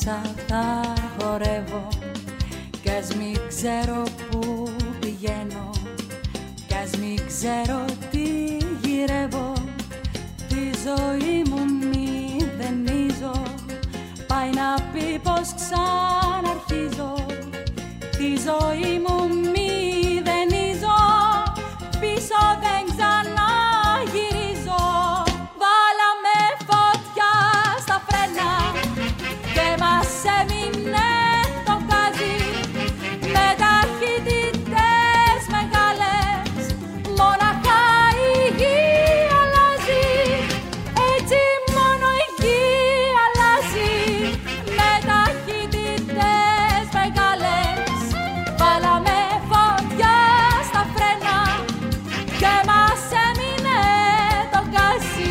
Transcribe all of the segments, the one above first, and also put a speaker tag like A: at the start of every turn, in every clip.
A: μέσα θα χορεύω κι ας μην ξέρω που πηγαίνω κι ας μην ξέρω τι γυρεύω. Τη ζωή μου μηδενίζω, πάει να πει πως ξαναρχίζω. Τη ζωή μου μηδενίζω, πίσω δεν ξαναγυρίζω. Βάλαμε φωτιά στα φρένα και μας έμεινε το γκάζι. Με ταχύτητες μεγάλες μοναχά η γη αλλάζει. Έτσι μόνο η γη αλλάζει. Με ταχύτητες μεγάλες βάλαμε φωτιά στα φρένα και μας έμεινε το γκάζι.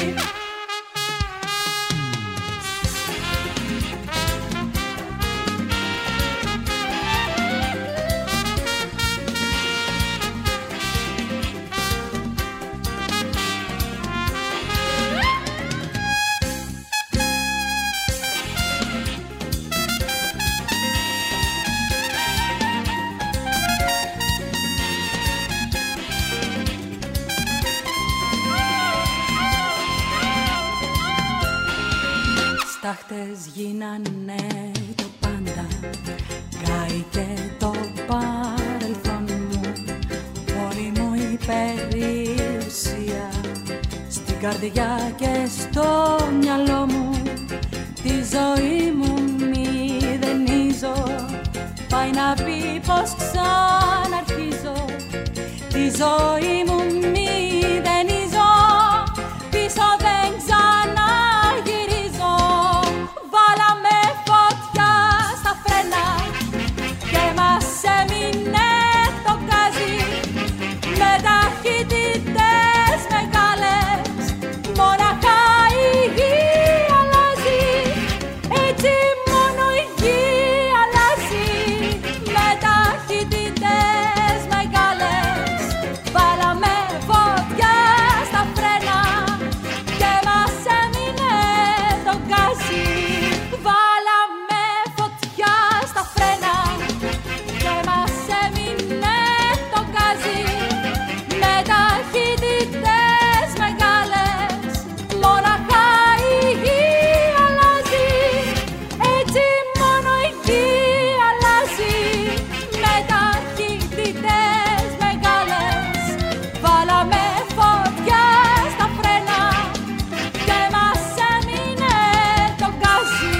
A: Στάχτες γίνανε το πάντα, κάηκε το παρελθόν μου. Όλη μου η περιουσία στην καρδιά και στο μυαλό μου. Τη ζωή μου μηδενίζω, πάει να πει πως ξαναρχίζω. Τη ζωή μου μηδενίζω, πίσω δεν ξαναγυρίζω. Βάλαμε φωτιά στα φρένα και μας έμεινε το γκάζι. Με ταχύτητες μεγάλες μοναχά η γη αλλάζει. Έτσι μόνο η γη αλλάζει. Με ταχύτητες μεγάλες βάλαμε φωτιά στα φρένα και μας έμεινε το γκάζι. Βάλαμε φωτιά στα φρένα και μας έμεινε το γκάζι. Με ταχύτητες μεγάλες μοναχά η γη αλλάζει. Έτσι μόνο η γη αλλάζει. Με ταχύτητες μεγάλες βάλαμε φωτιά στα φρένα και μας έμεινε το γκάζι.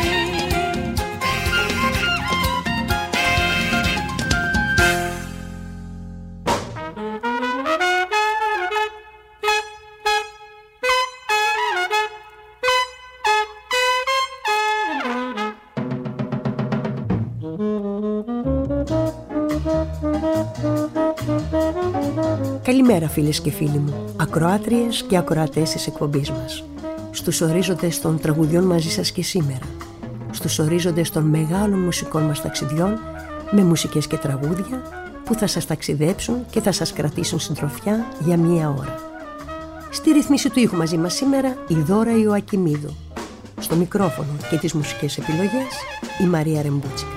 B: Καλημέρα φίλες και φίλοι μου, ακροάτριες και ακροατές της εκπομπής μας. Στους ορίζοντες των τραγουδιών μαζί σας και σήμερα. Στους ορίζοντες των μεγάλων μουσικών μας ταξιδιών με μουσικές και τραγούδια που θα σας ταξιδέψουν και θα σας κρατήσουν συντροφιά για μία ώρα. Στη ρυθμίση του ήχου μαζί μας σήμερα η Δώρα Ιωακιμίδου. Στο μικρόφωνο και τις μουσικές επιλογές η Μαρία Ρεμπούτσικα.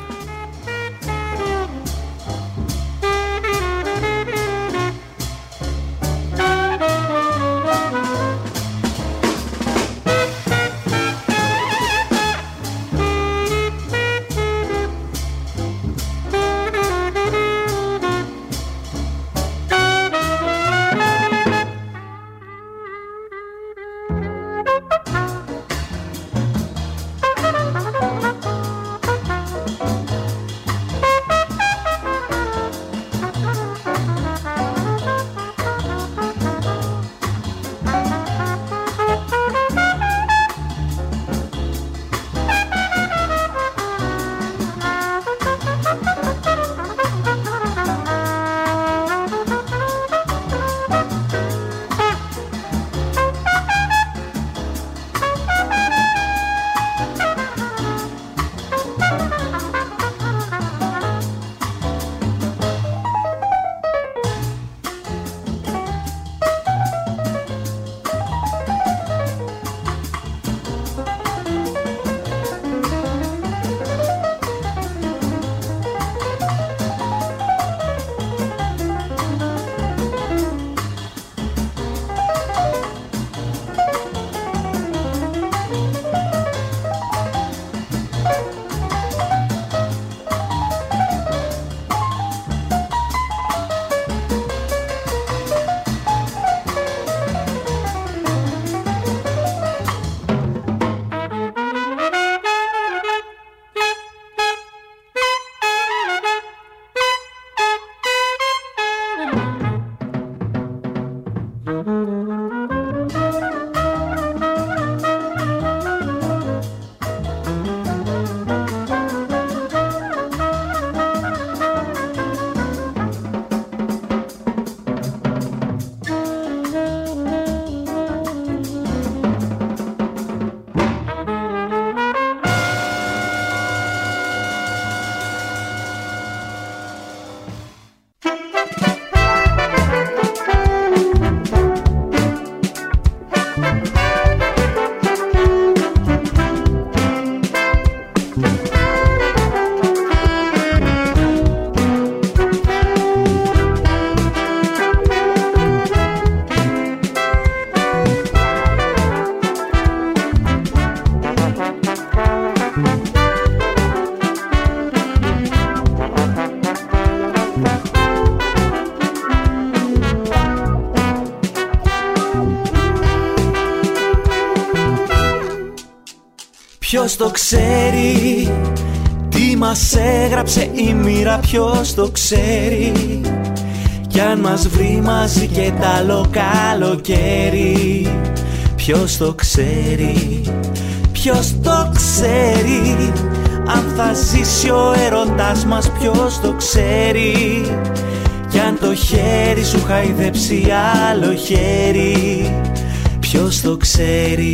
C: Ποιος το ξέρει, τι μας έγραψε η μοίρα, ποιος το ξέρει, κι αν μας βρει μαζί και τ' άλλο καλοκαίρι. Ποιος το ξέρει, ποιος το ξέρει, αν θα ζήσει ο έρωτας μας, ποιος το ξέρει, κι αν το χέρι σου χαϊδέψει άλλο χέρι. Ποιος το ξέρει.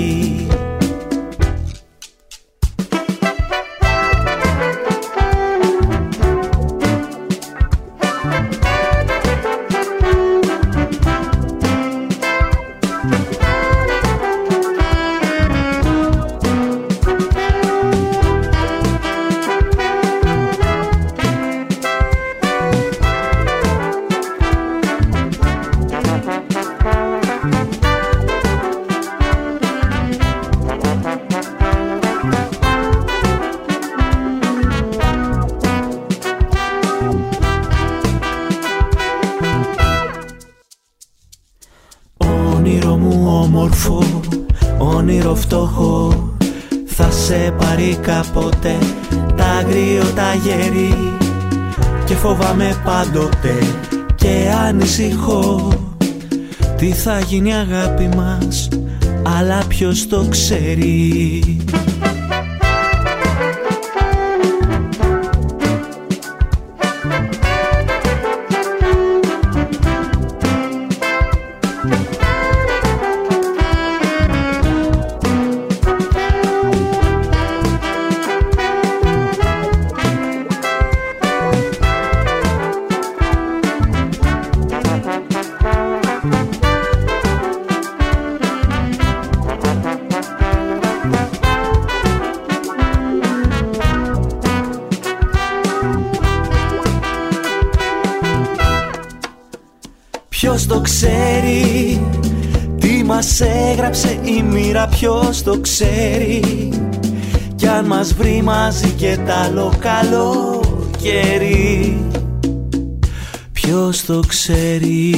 C: Κάποτε τ' αγριότα γέρι και φοβάμαι πάντοτε και ανησυχώ τι θα γίνει αγάπη μας, αλλά ποιος το ξέρει. Ποιος το ξέρει, τι μας έγραψε η μοίρα, ποιος το ξέρει, κι αν μας βρει μαζί και τ' άλλο καλοκαίρι. Ποιος το ξέρει.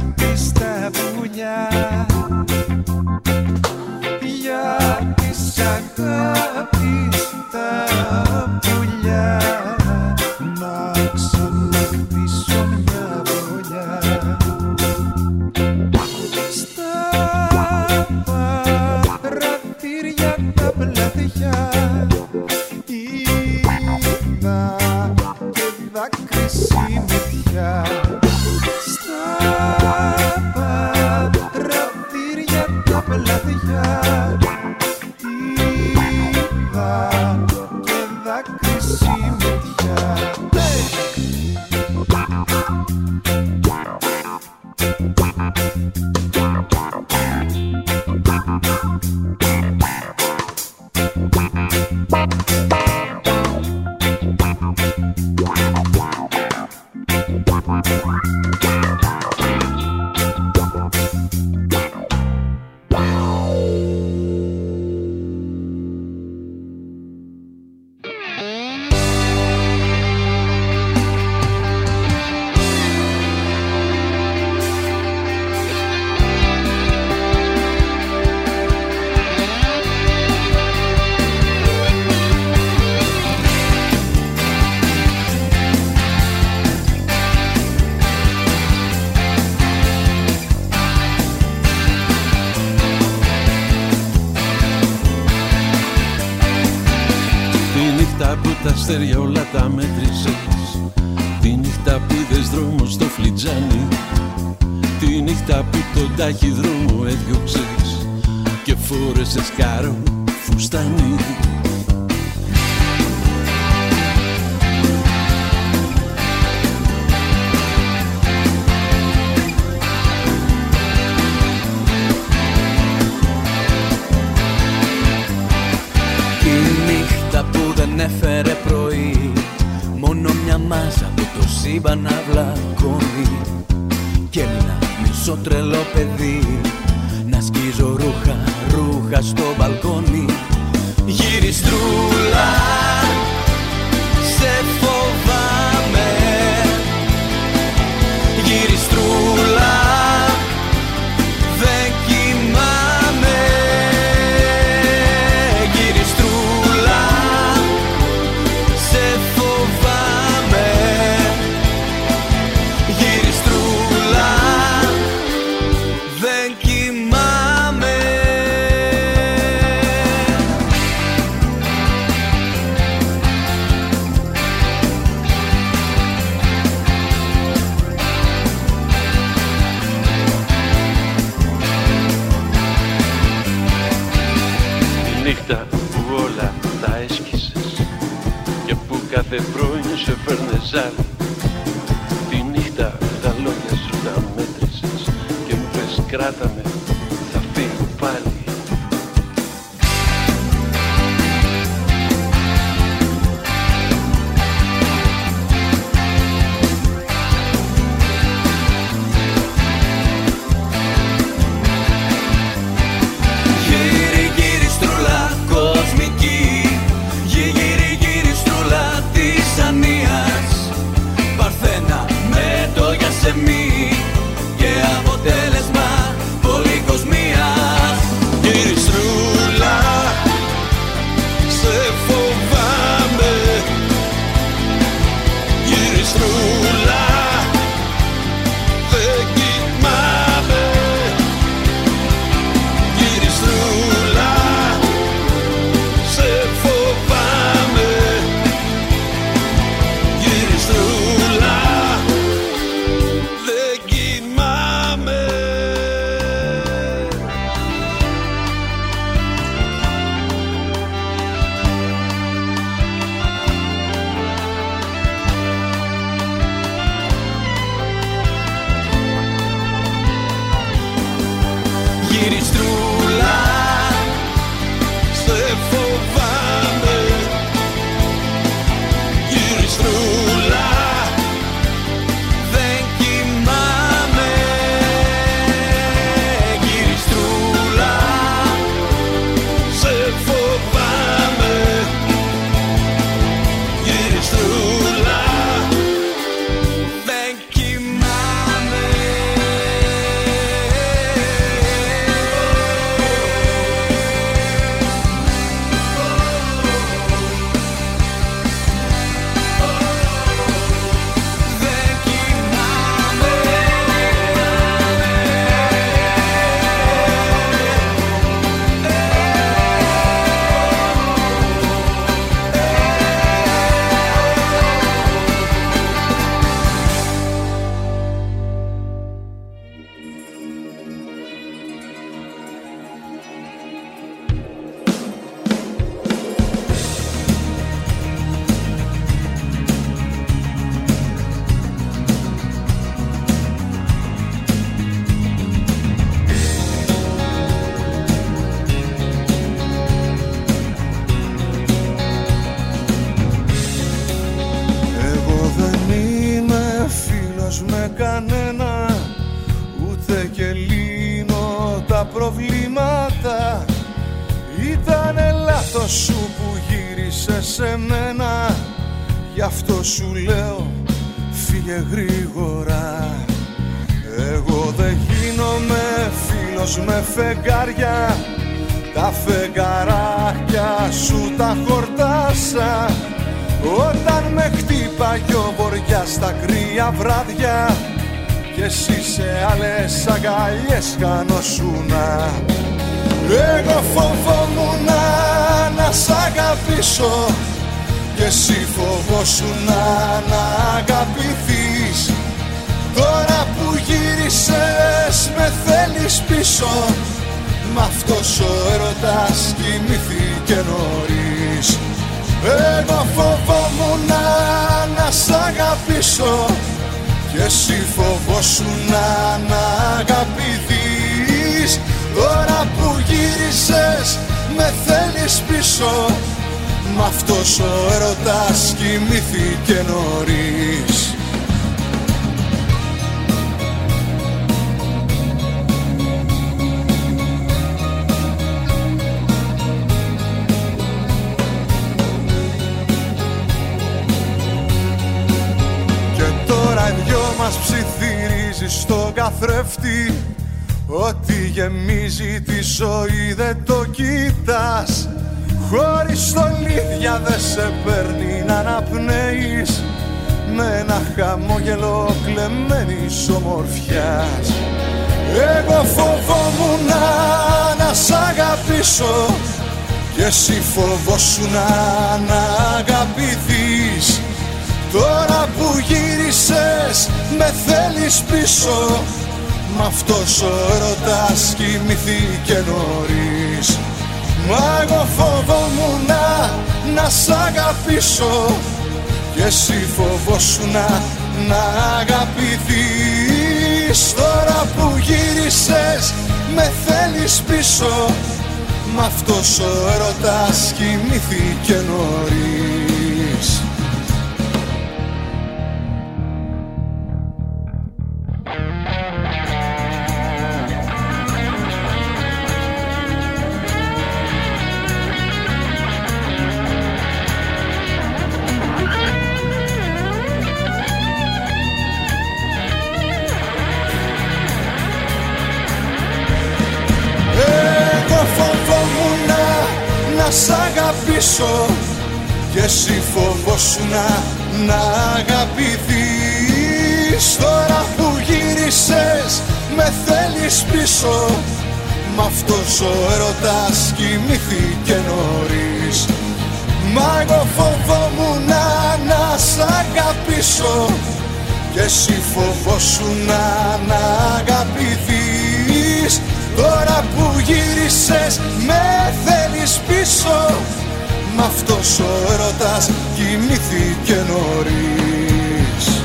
D: αγάπη στα πουλιά, για της αγάπης τα πουλιά, να ξαναχτίσω μια βολιά. Στα παραθύρια τα πλατιά είδα και δάκρυση μυτιά. Στα παραθύρια τα πλατιά είδα και δάκρυση μυτιά.
E: Τα αστέρια όλα τα μέτρησες, τη νύχτα που είδες δρόμο στο φλιτζάνι, τη νύχτα που τον ταχυδρόμο έδιωξες και φόρεσες κάρο φουστάνι.
C: Έφερε πρωί μόνο μια μάζα από το σύμπαν να βλακώνει και ένα μισό τρελό παιδί να σκίζω ρούχα στο μπαλκόνι. Γυριστρούλα, σε φοβάμαι. Γυριστρούλα, δεν κοιμάμαι. Γυριστρούλα, σε φοβάμαι. Γυριστρούλα, δεν κοιμάμαι.
E: Τη νύχτα που όλα τα έσκησες και που κάθε πρωί σου έφερνε ζάλι, τη νύχτα τα λόγια σου τα μέτρησες και μου πες κράταμε, θα φύγω πάλι.
C: Γυριστρούλα κοσμική, γυριστρούλα της ανίας, παρθένα με το γιασεμί και αποτέλεσμα πολυκοσμίας. Γυριστρούλα, σε φοβάμαι. Γυριστρούλα, δεν κοιμάμαι. Γυριστρούλα, σε φοβάμαι. Γυριστρούλα, δεν κοιμάμαι.
D: φίλος με κανένα, ούτε και λύνω τα προβλήματα. Ήτανε λάθος σου που γύρισε σε μένα, γι' αυτό σου λέω φύγε γρήγορα. Εγώ δεν γίνομαι φίλος με φεγγάρια, τα φεγγαράκια σου τα χορτάσα. Όταν με χτύπαγε ο βοριάς στα κρύα βράδια, κι εσύ σε άλλες αγκαλιές χανόσουνα. Εγώ φοβόμουν να σ' αγαπήσω, κι εσύ φοβόσουνα να αγαπηθείς. Τώρα που γύρισες με θέλεις πίσω, μ' αυτός ο έρωτας κοιμήθηκε νωρίς. Εγώ φοβόμουν να σ' αγαπήσω, κι εσύ φοβόσουνα να αγαπηθείς. Τώρα που γύρισες με θέλεις πίσω, μ' αυτός ο έρωτας κοιμήθηκε νωρίς. Μας ψιθυρίζει στον καθρέφτη, ό,τι γεμίζει τη ζωή δεν το κοιτάς. Χωρίς στολίδια δεν σε παίρνει να αναπνέεις, με ένα χαμόγελο κλεμμένης ομορφιάς. Εγώ φοβόμουν να σ' αγαπήσω, κι εσύ φοβόσουν να αγαπηθείς. Τώρα που γύρισες με θέλεις πίσω, μ' αυτός ο έρωτας κοιμηθήκε νωρίς. Μα εγώ φοβόμουν να σ' αγαπήσω, κι εσύ φοβόσουν να αγαπηθείς. Τώρα που γύρισες με θέλεις πίσω, μ' αυτός ο έρωτας κοιμηθήκε νωρίς. Σ' αγαπήσω, κι εσύ φοβόσουν να αγαπηθείς. Τώρα που γύρισες με θέλεις πίσω, μ' αυτός ο έρωτας κοιμήθηκε νωρίς. Μα εγώ φοβόμουν να σ' αγαπήσω, κι εσύ φοβόσουν να αγαπηθείς. Τώρα που γύρισες με θέλεις πίσω, μ' αυτός ο έρωτας κοιμήθηκε νωρίς.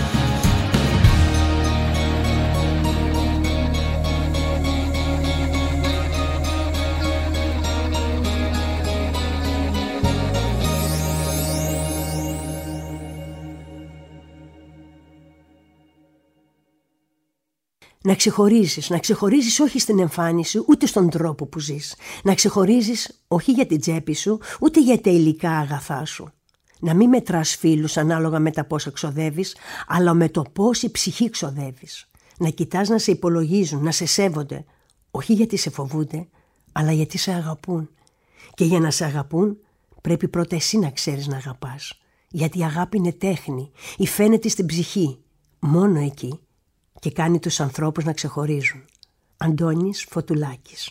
B: Να ξεχωρίζεις όχι στην εμφάνιση ούτε στον τρόπο που ζεις. Να ξεχωρίζεις όχι για την τσέπη σου ούτε για τα υλικά αγαθά σου. Να μην μετράς φίλους ανάλογα με τα πόσα ξοδεύεις, αλλά με το πόση ψυχή ξοδεύεις. Να κοιτάς να σε υπολογίζουν, να σε σέβονται, όχι γιατί σε φοβούνται, αλλά γιατί σε αγαπούν. Και για να σε αγαπούν πρέπει πρώτα εσύ να ξέρεις να αγαπάς. Γιατί η αγάπη είναι τέχνη, υφαίνεται στην ψυχή, μόνο εκεί. Και κάνει τους ανθρώπους να ξεχωρίζουν. Αντώνης Φωτουλάκης.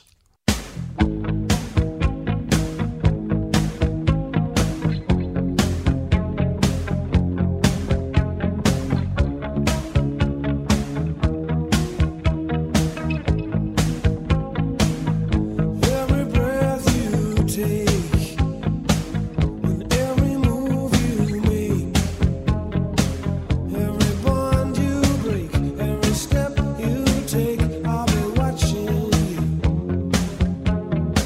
D: Step you take, I'll be watching you.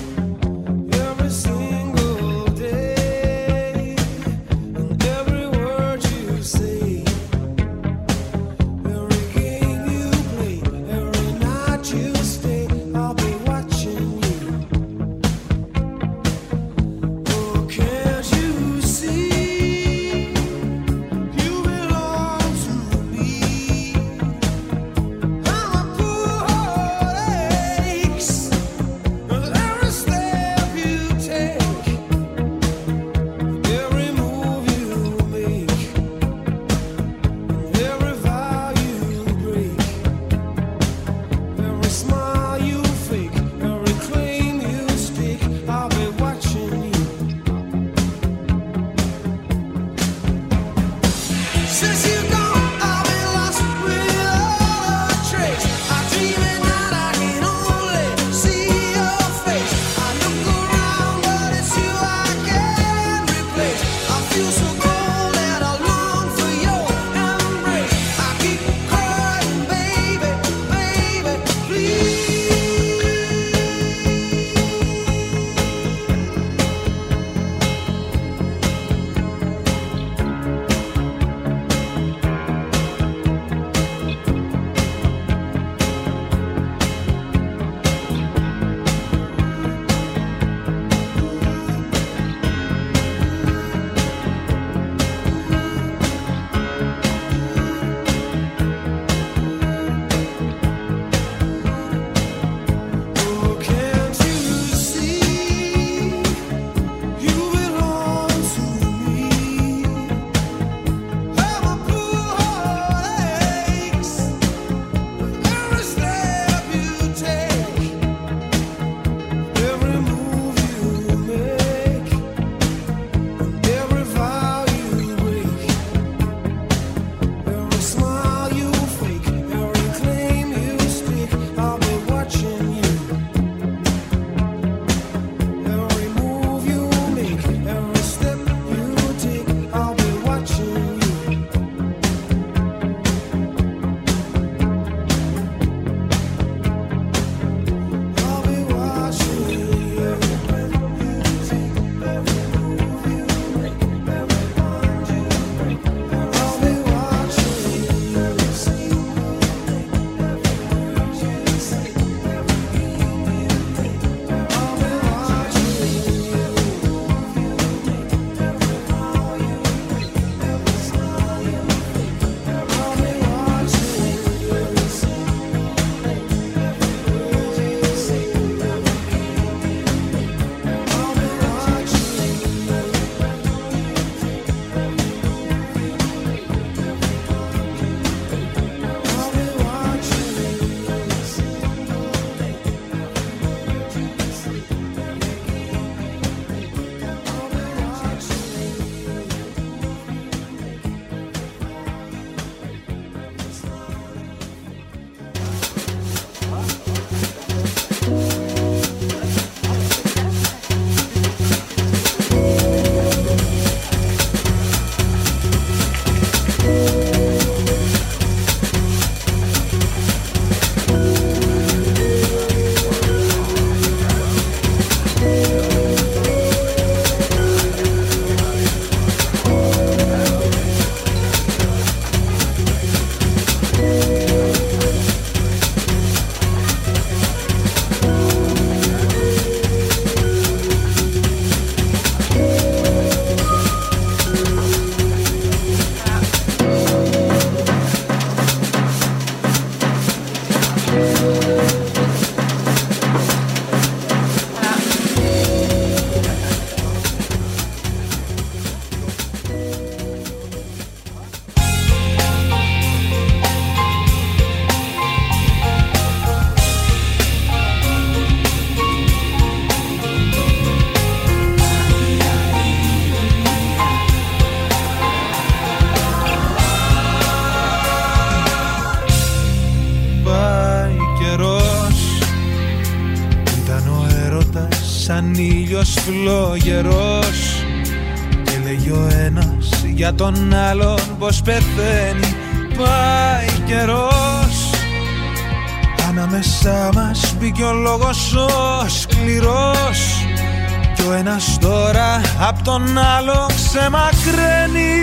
C: σαν ήλιος φλογερός και λέγει ο ένας για τον άλλον πως πεθαίνει. Πάει καιρός, ανάμεσά μας μπήκε ο λόγος ο σκληρός κι ο ένας τώρα απ' τον άλλο ξεμακραίνει.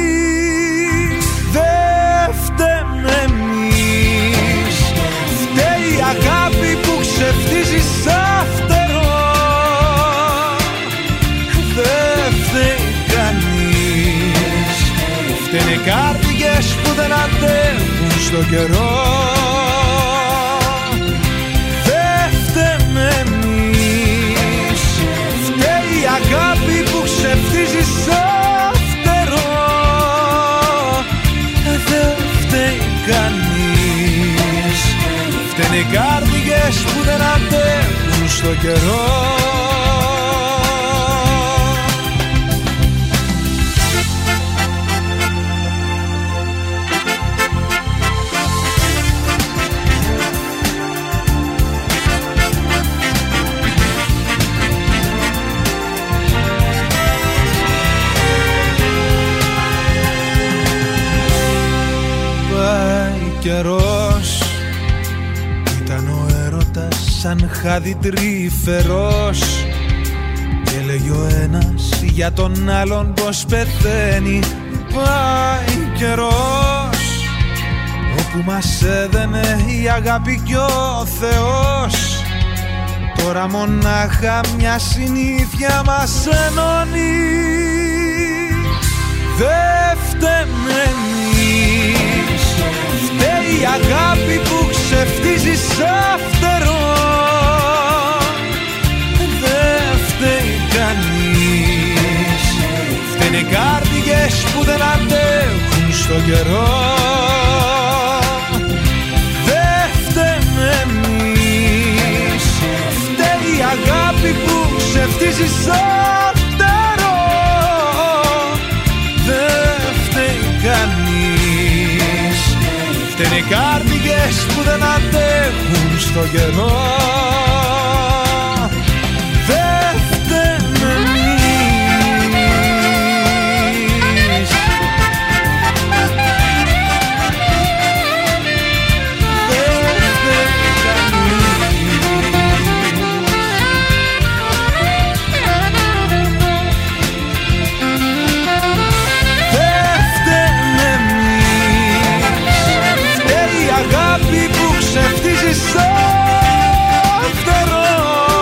C: Δεν φταίμε εμείς, φταίει η αγάπη που ξεφτίζει σαν φτερό. Δεν φταίει κανείς, φταίνε οι καρδιές που δεν αντέχουν στο καιρό. Δεν φταίμε εμείς, φταίει η αγάπη που ξεφτίζει σαν φτερό. Δεν φταίει κανείς, φταίνε οι καρδιές που δεν αντέχουν στο καιρό. Καιρός, ήταν ο έρωτας σαν χάδι τρυφερός και λέγει ο ένας για τον άλλον πως πεθαίνει. Πάει καιρός, όπου μας έδαινε η αγάπη κι ο Θεός, τώρα μονάχα μια συνήθεια μας ενώνει. Δεν φταίμε εμείς, φταίει η αγάπη που ξεφτίζει σαν φτερό. Δεν φταίει κανείς, φταίνε οι καρδιές που δεν αντέχουν στο καιρό. Δεν φταίμε εμείς, φταίει η αγάπη που ξεφτίζει σαν φτερό. Δεν φταίει κανείς, φταίνε οι καρδιές που δεν αντέχουν στο καιρό. Δεν φταίμε εμείς. Δεν φταίει κανείς. Δεν φταίμε εμείς, φταίει η αγάπη που ξεφτίζει σαν φτερό.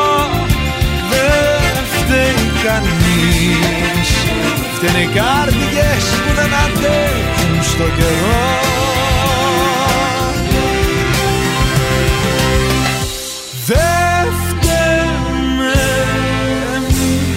C: Δεν φταίει κανείς, φταίνε οι καρδιές που δεν αντέχουν στο καιρό. Δεν φταίμε εμείς.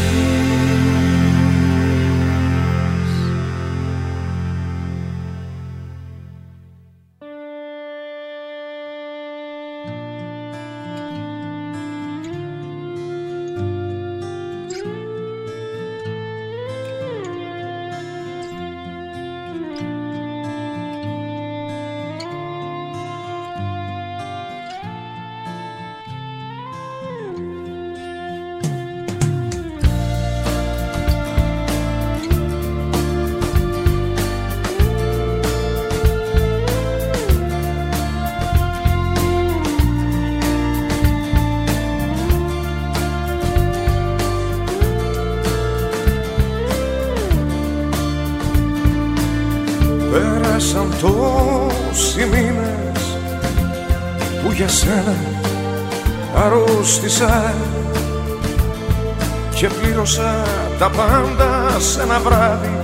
D: Πέρασαν τόσοι μήνες που για σένα αρρώστησα και πλήρωσα τα πάντα σε ένα βράδυ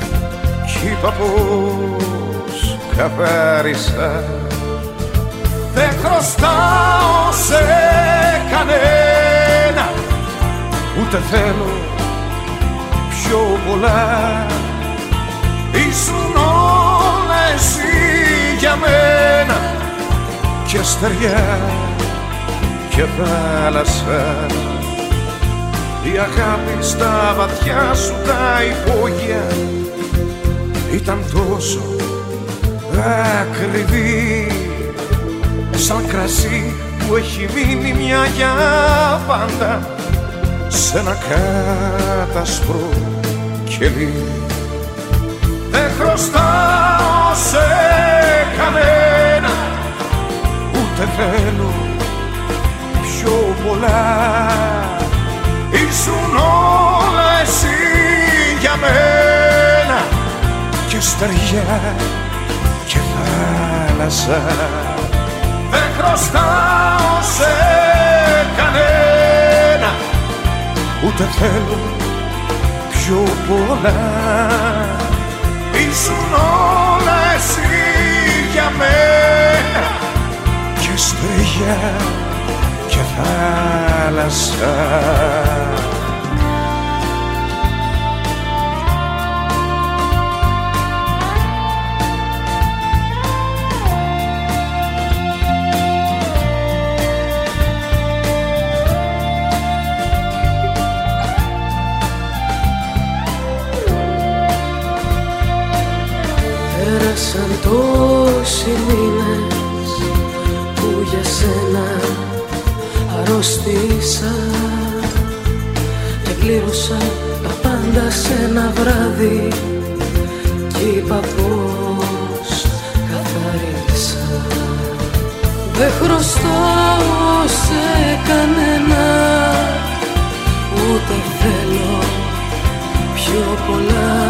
D: κι είπα πως καθάρισα. Δεν χρωστάω σε κανένα, ούτε θέλω πιο πολλά. Ήσουν όλα εσύ για μένα, και στεριά και θάλασσα. Η αγάπη στα βαθιά σου τα υπόγεια ήταν τόσο ακριβή, σαν κρασί που έχει μείνει μια για πάντα σε ένα κάτασπρο κελί. Δεν χρωστάω σε κανένα, ούτε θέλω πιο πολλά. Ήσουν όλα εσύ για μένα, και στεριά και θάλασσα. Δεν χρωστάω σε κανένα, ούτε θέλω πιο πολλά. Ήσουν όλα εσύ για μένα, και στεριά και θάλασσα.
F: Πέρασαν τόσοι μήνες που για σένα αρρώστησα και πλήρωσα τα πάντα σε ένα βράδυ κι είπα πως καθάρισα. Δεν χρωστάω σε κανένα, ούτε θέλω πιο πολλά.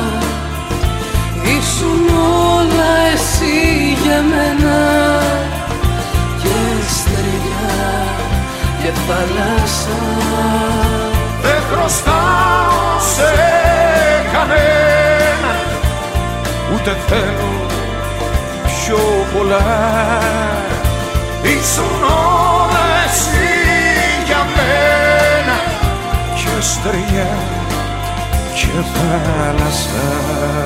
F: Ήσουν όλα εσύ για μένα, και στεριά και θάλασσα.
D: Δεν χρωστάω σε κανένα, ούτε θέλω πιο πολλά. Ήσουν όλα εσύ για μένα, και στεριά και θάλασσα.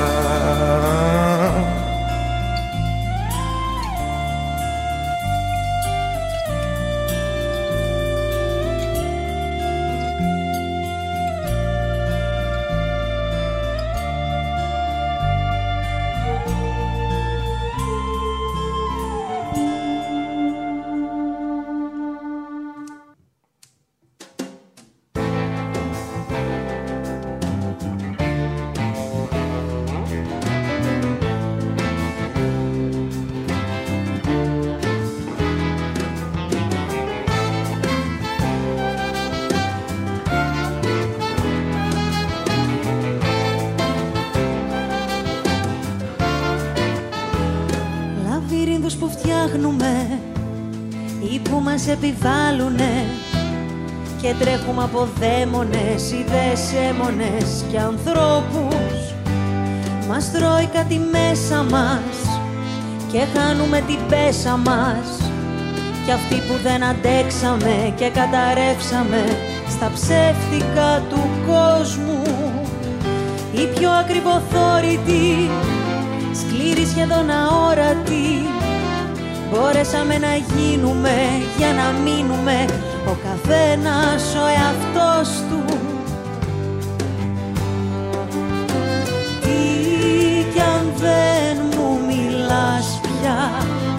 G: που φτιάχνουμε ή που μας επιβάλλουνε και τρέχουμε από δαίμονες, ιδέες έμονες και ανθρώπους. Μας τρώει κάτι μέσα μας και χάνουμε την πέσα μας, κι αυτοί που δεν αντέξαμε και καταρρεύσαμε στα ψεύτικα του κόσμου, οι πιο ακριβοθόρητοι, σκληροί σχεδόν αόρατοι, μπορέσαμε να γίνουμε για να μείνουμε ο καθένας ο εαυτός του. Τι κι αν δεν μου μιλάς πια,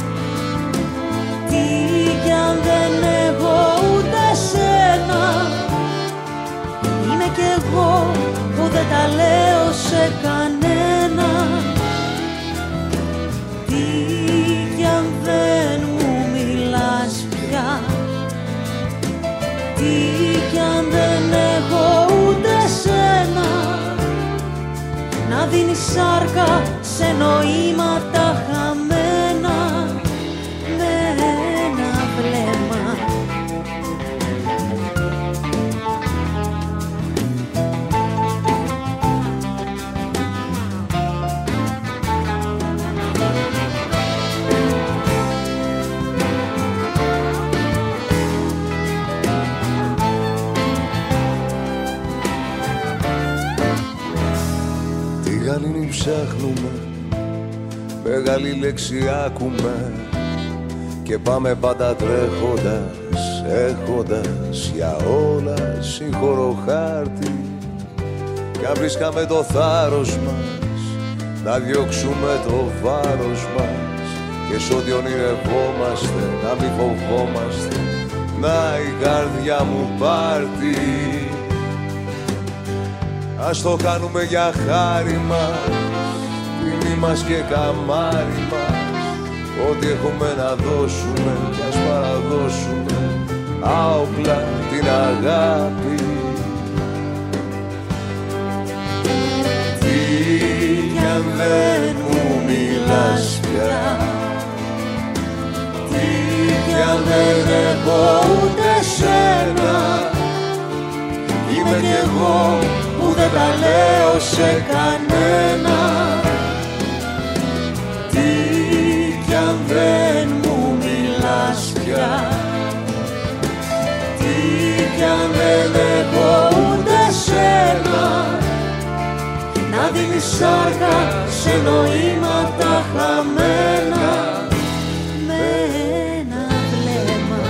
G: τι κι αν δεν έχω ούτε σένα, είμαι κι εγώ που δεν τα λέω σε κανένα. Τι κι αν δεν μου μιλάς πια, τι κι αν δεν έχω ούτε σένα, να δίνεις σάρκα σε νοήματα χαμένα με ένα βλέμμα.
H: ψάχνουμε, μεγάλη λέξη άκουμε και πάμε πάντα τρέχοντας, έχοντας για όλα σύγχρονο χάρτη. Κι αν βρίσκαμε το θάρρος μας να διώξουμε το βάρος μας και σ' ό,τι ονειρευόμαστε να μην φοβόμαστε, να η καρδιά μου πάρτι. Ας το κάνουμε για χάρη μας, τιμή μας και καμάρι μας, ό,τι έχουμε να δώσουμε κι ας παραδώσουμε άοπλα την αγάπη. Τι κι αν δεν μου μιλάς πια, τι κι αν δεν έχω ούτε σένα, είμαι κι εγώ που δεν τα λέω σε κανένα. Τι κι αν δεν μου μιλάς πια, τι κι αν δεν έχω ούτε σένα, να δίνεις σάρκα σε νοήματα χαμένα με ένα βλέμμα.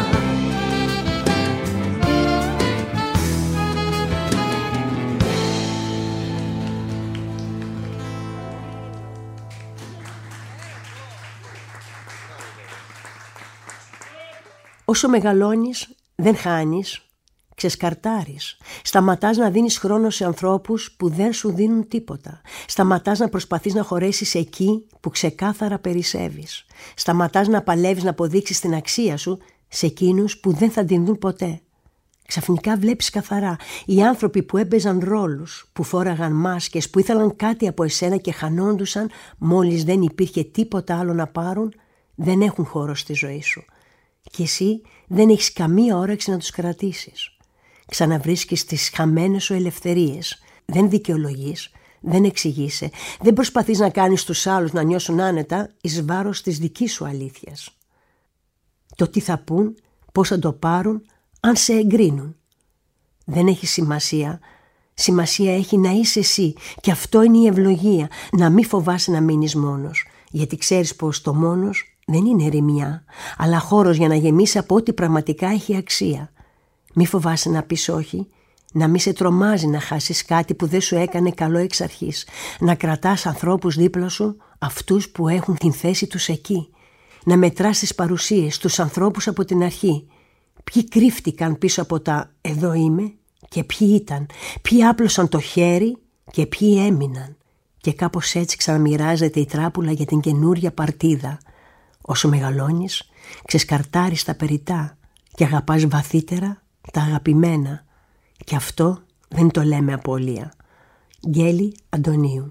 B: Όσο μεγαλώνεις δεν χάνεις, ξεσκαρτάρεις. Σταματάς να δίνεις χρόνο σε ανθρώπους που δεν σου δίνουν τίποτα. Σταματάς να προσπαθείς να χωρέσεις εκεί που ξεκάθαρα περισσεύεις. Σταματάς να παλεύεις να αποδείξεις την αξία σου σε εκείνους που δεν θα την δουν ποτέ. Ξαφνικά βλέπεις καθαρά οι άνθρωποι που έπαιζαν ρόλους, που φόραγαν μάσκες, που ήθελαν κάτι από εσένα και χανόντουσαν μόλις δεν υπήρχε τίποτα άλλο να πάρουν, δεν έχουν χώρο στη ζωή σου. Και εσύ δεν έχεις καμία όρεξη να τους κρατήσεις. Ξαναβρίσκεις τις χαμένες σου ελευθερίες. Δεν δικαιολογείς, δεν εξηγείσαι, δεν προσπαθείς να κάνεις τους άλλους να νιώσουν άνετα εις βάρος της δικής σου αλήθειας. Το τι θα πούν, πώς θα το πάρουν, αν σε εγκρίνουν. Δεν έχει σημασία. Σημασία έχει να είσαι εσύ και αυτό είναι η ευλογία, να μην φοβάσαι να μείνεις μόνος, γιατί ξέρεις πως το μόνος δεν είναι ερημιά, αλλά χώρος για να γεμίσει από ό,τι πραγματικά έχει αξία. Μη φοβάσαι να πεις όχι, να μη σε τρομάζει να χάσεις κάτι που δεν σου έκανε καλό εξ αρχής, να κρατάς ανθρώπους δίπλα σου, αυτούς που έχουν την θέση τους εκεί, να μετράς τις παρουσίες, τους ανθρώπους από την αρχή. Ποιοι κρύφτηκαν πίσω από τα «εδώ είμαι» και ποιοι ήταν, ποιοι άπλωσαν το χέρι και ποιοι έμειναν. Και κάπως έτσι ξαναμοιράζεται η τράπουλα για την καινούρια παρτίδα. Όσο μεγαλώνεις, ξεσκαρτάρεις τα περιτά και αγαπάς βαθύτερα τα αγαπημένα. Και αυτό δεν το λέμε απώλεια. Γκέλη Αντωνίου.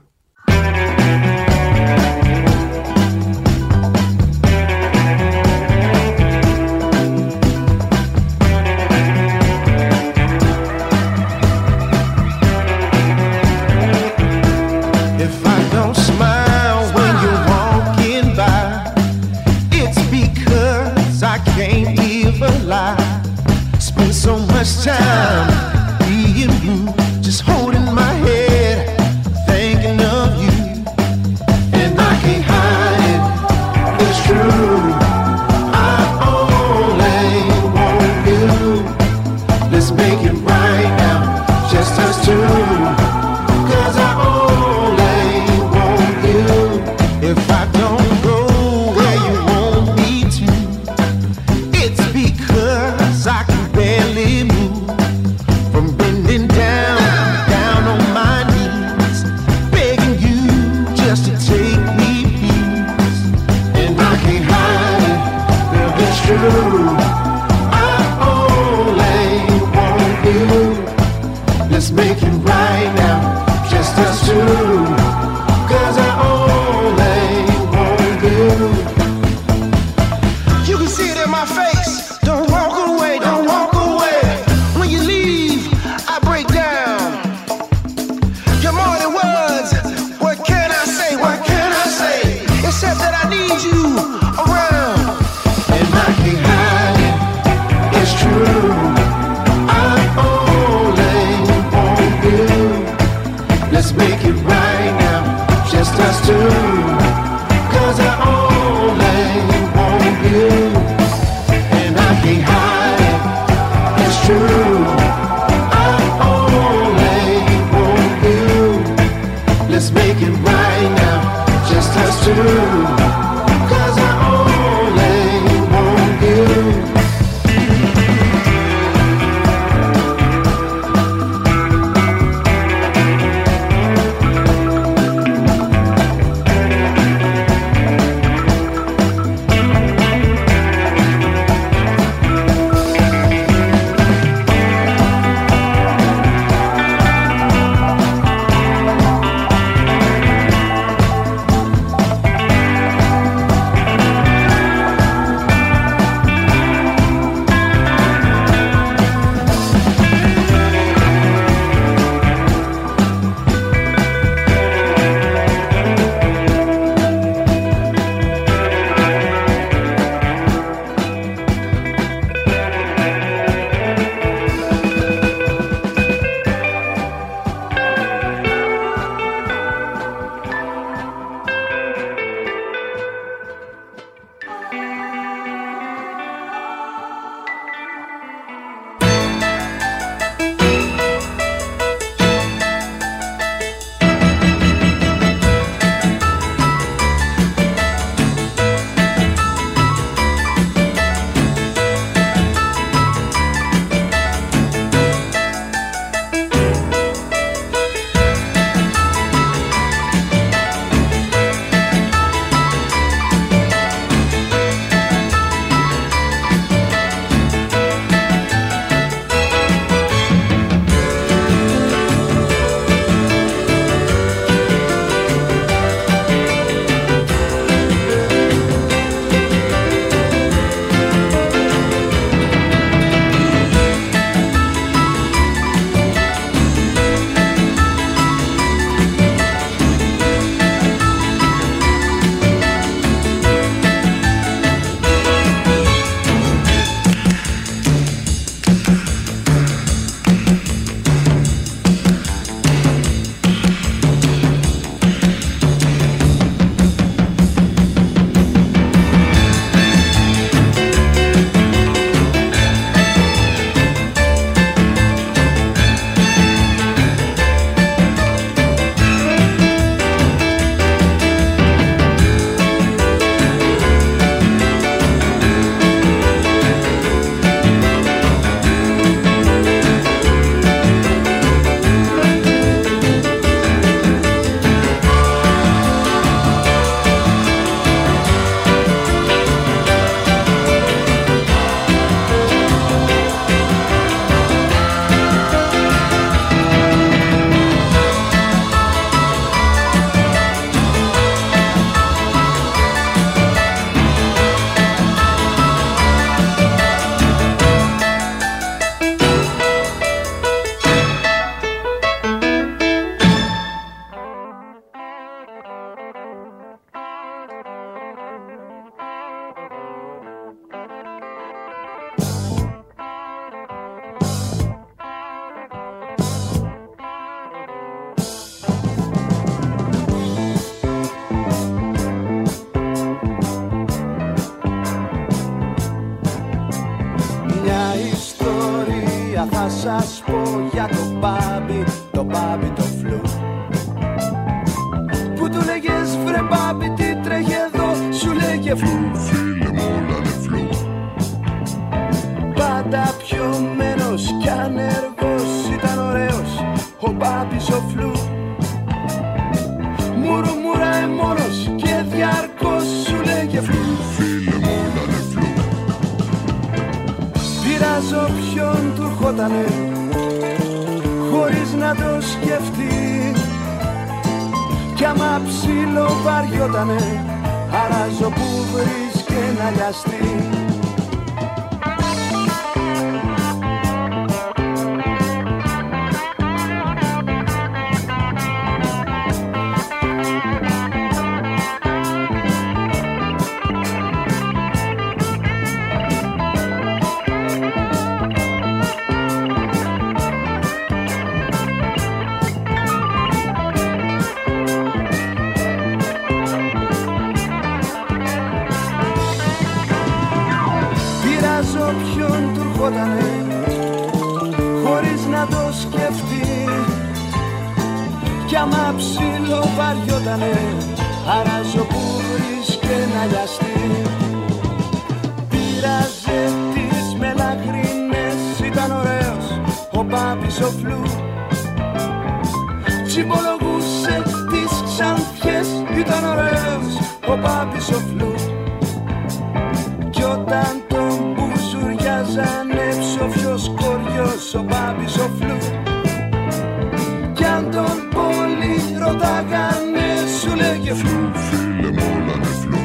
I: So much time being blue, just holding my head, thinking of you, and I can't hide it, it's true, I only want you, let's make it right now, just us two, 'cause I only want you, if I don't go where you want me to, it's because I can barely move from bending down, down on my knees, begging you just to take me please. And I can't hide it, girl, it's true, I only want you. Let's make it right now, just us two, 'cause I only want you. You can see it in my face, don't walk away, don't walk away. When you leave, I break down. You're more than words, what can I say, what can I say? Except that I need you around. And I can't hide it, it's true, I only want
C: να σας πω για το μπάμπι, το μπάμπι το φλου. Που του λέγες βρε μπάμπι τι τρέχει εδώ, σου λέγε φλου, φίλε μου όλα είναι φλου. Πάντα πιωμένος κι ανεργός ήταν ωραίος ο μπάμπης ο φλου. Μουρμουράει μόνος και διαρκώς σου λέγε φλου, φίλε μου όλα είναι φλου. Πειράζω ποιον του ερχότανε χωρίς να το σκεφτεί, κι άμα ψήλο βαριότανε αράζω που βρίσκε να λιαστεί. Χωρίς να το σκεφτεί, κι άμα ψήλο βαριότανε αράζω που βρίσκε να λιαστεί. Πήραζε τις μελαχρίνες, ήταν ωραίος ο μπάμπης ο φλου. Τσιμπολογούσε τις ξανθιές, ήταν ωραίος ο μπάμπης ο φλου. Κι όταν τον μπουζουριάζανε ψοφιος κοριός ο μπάμπης ο φλου. Κι αν τον πολύ ρωτάγανε σου λέγε φλου, φίλε μου όλα είναι φλου.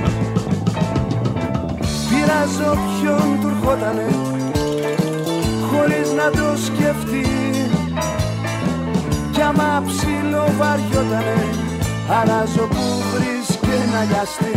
C: Πειράζω ποιον του ερχότανε χωρίς να το σκεφτεί, κι άμα ψήλο βαριότανε αράζω που βρίσκε να λιαστεί.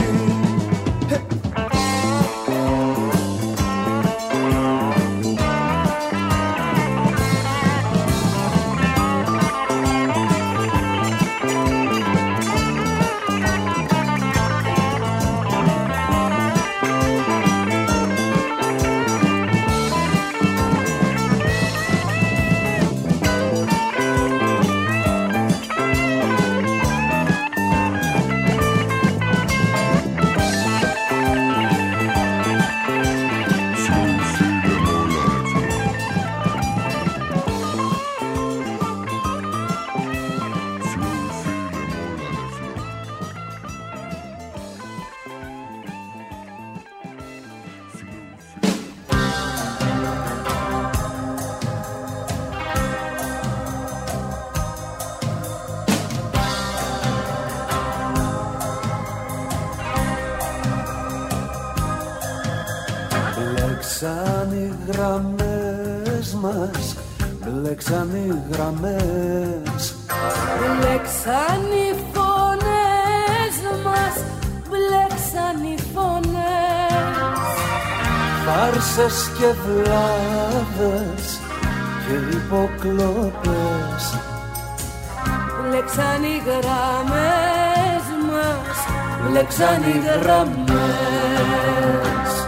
J: Μπλέξαν οι γραμμές μας, μπλέξαν οι γραμμές.
A: Μπλέξαν οι φωνές μας, μπλέξαν οι φωνές.
J: Φάρσες και βλάβες και υποκλοπές.
A: Μπλέξαν οι γραμμές μας, μπλέξαν οι γραμμές.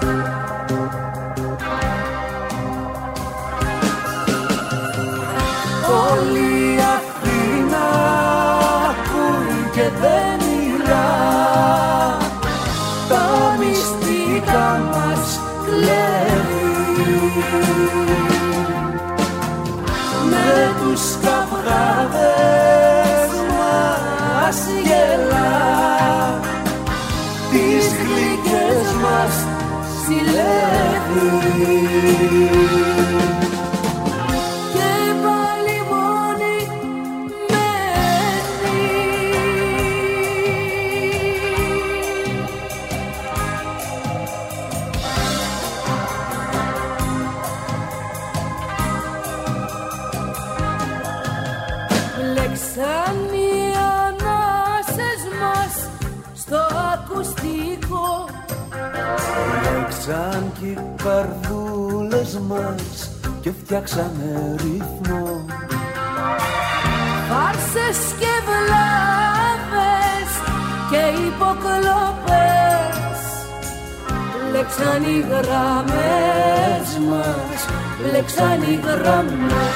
J: Όλη Αθήνα ακούει και δεν μιλά, τα μυστικά μας κλέβει. Με τους καυγάδες μας γελά, τις γλυκές μας συλλεύει.
A: Μπλέξαν οι ανάσες μας στο ακουστικό.
J: Μπλέξαν κι οι καρδούλες μας και φτιάξανε ρυθμό.
A: Φάρσες και βλάβες και υποκλοπές. μπλέξαν οι γραμμές μας, μπλέξαν οι γραμμές.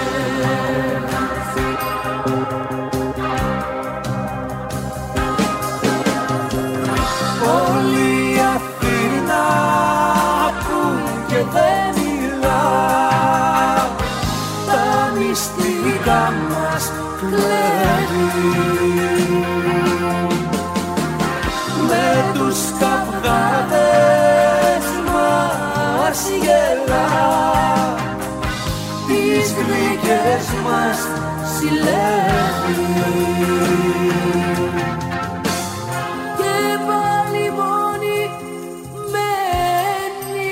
J: Όλη η Αθήνα ακούν και δεν μιλά, τα μυστικά μας κλέβει. Με τους καυγάδες μας γελά, τις γλυκές μας συλλεύει.
A: Και πάλι μόνη μένει.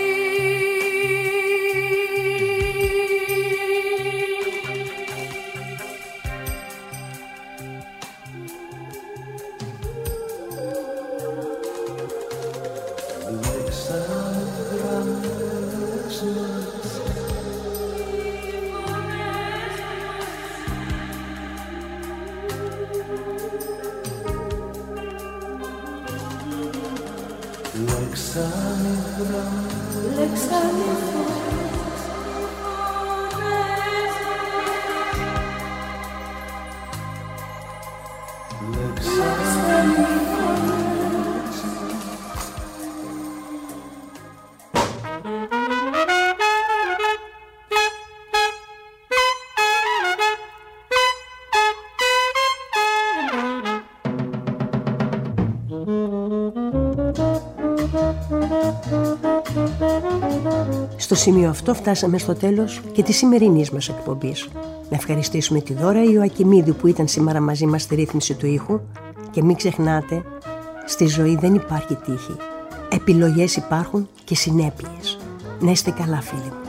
B: Στο σημείο αυτό φτάσαμε στο τέλος και της σημερινής μας εκπομπής. Να ευχαριστήσουμε τη Δώρα Ιωακημίδου που ήταν σήμερα μαζί μας στη ρύθμιση του ήχου και μην ξεχνάτε, στη ζωή δεν υπάρχει τύχη. Επιλογές υπάρχουν και συνέπειες. Να είστε καλά, φίλοι μου.